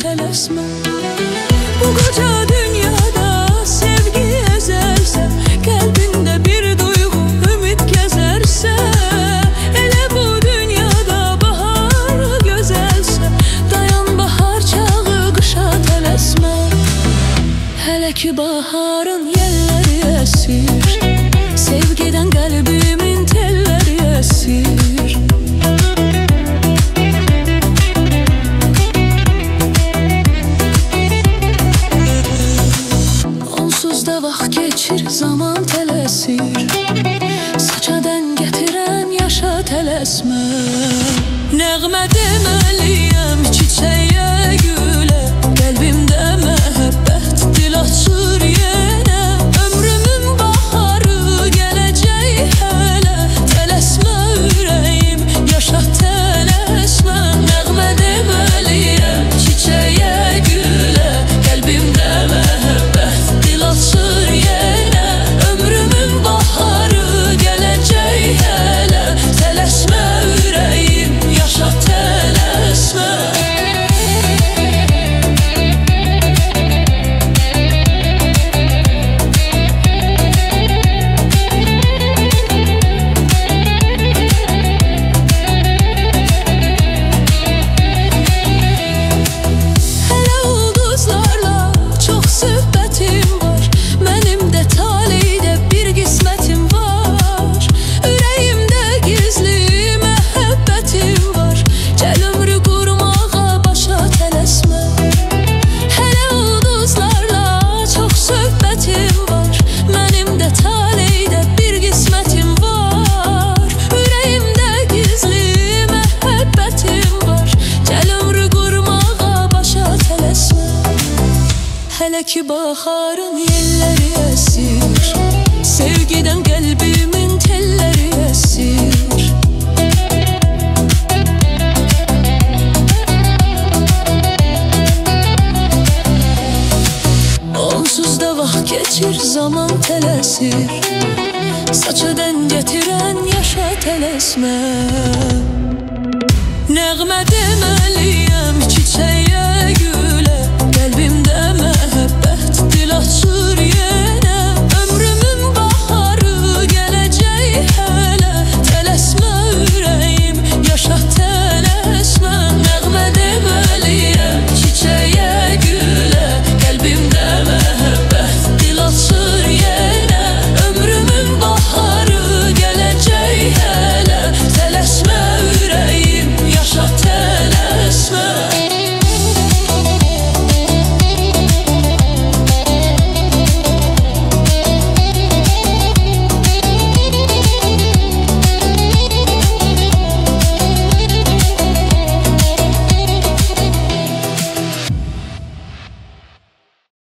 tələsmə. Bu qoca dünyada sevgi əzəlsə, qəlbində bir duyğu, ümid gəzərsə, elə bu dünyada bahar gözəlsə, dayan bahar çağı, qışa tələsmə. Hələ ki baharın yelləri əsir, sevgidən qəlbimin telləri əsir. Onsuz da vaxt keçir, zaman tələsir, saça dən gətirən yaşa tələsmə. Nəğmə deməliyəm çiçəyə, gülə, qəlbimdə məhəbbət dil açır yenə. Ömrümün baharı gələcək hələ, tələsmə ürəyim, yaşa tələsmə. Nəğmə deməliyəm çiçəyə, gülə, qəlbimdə məhəbbət dil açır yenə. Ömrümün baharı gələcək hələ, tələsmə ürəyim, yaşa tələsmə. Hələ ulduzlarla çox söhbətim var, mənim də taleydə bir qismətim var. Ürəyimdə gizli məhəbbətim var, gəl ömrü qurmağa başa tələsmə. Hələ ulduzlarla çox söhbətim var, mənim də taleydə bir qismətim var. Ürəyimdə gizli məhəbbətim var, gəl ömrü qurmağa başa tələsmə. Hələ ki baharın yelləri əsir, sevgidən qəlbimin telləri əsir. Onsuz da vaxt keçir, zaman tələsir, saça dən gətirən yaşa tələsmə. Nəğmə deməli